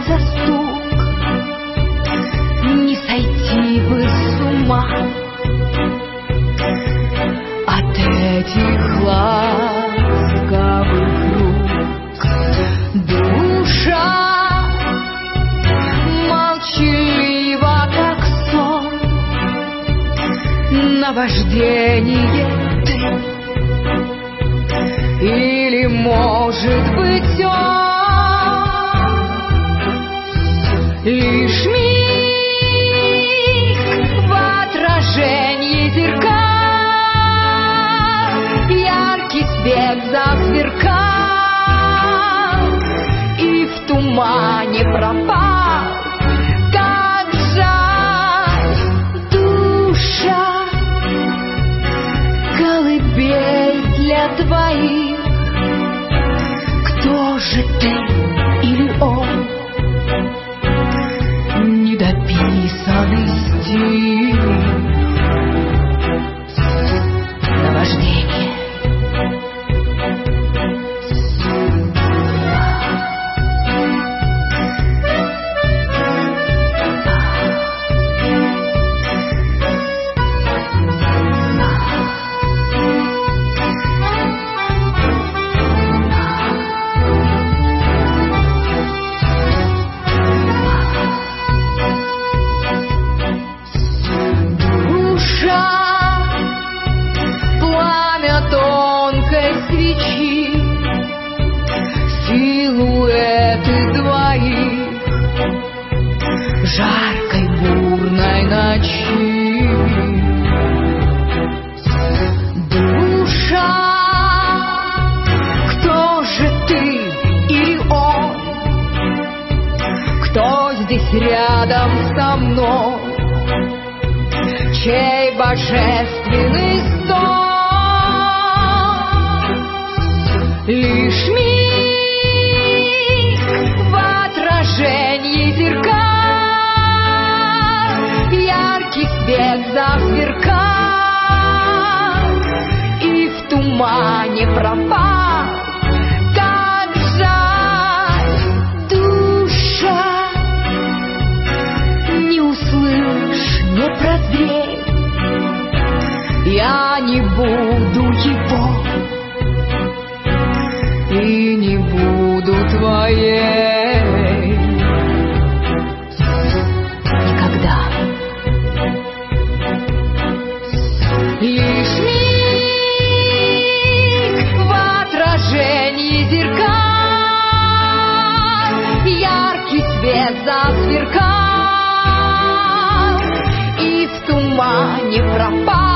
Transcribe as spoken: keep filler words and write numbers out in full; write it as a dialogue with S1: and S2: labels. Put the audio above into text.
S1: раздался стук, не сойти бы с ума от этих ласковых рук. Душа молчалива, как сон, наваждение ты, или, может быть, он лишь миг в отражении зеркал, яркий свет засверкал и в тумане пропал. Как жаль, душа, колыбель для твоих. Кто же ты или он? Недописанный стих, наваждение. Силуэты двоих жаркой бурной ночи. Душа, кто же ты или он? Кто здесь рядом со мной? Чей божественный стон? Лишь миг в отражении зеркал, яркий свет засверкал и в тумане пропал. Как жаль, душа, не услышь, не прозрей, я не буду его и не буду твоей никогда. Лишь миг в отражении зеркал, яркий свет засверкал и в тумане пропал.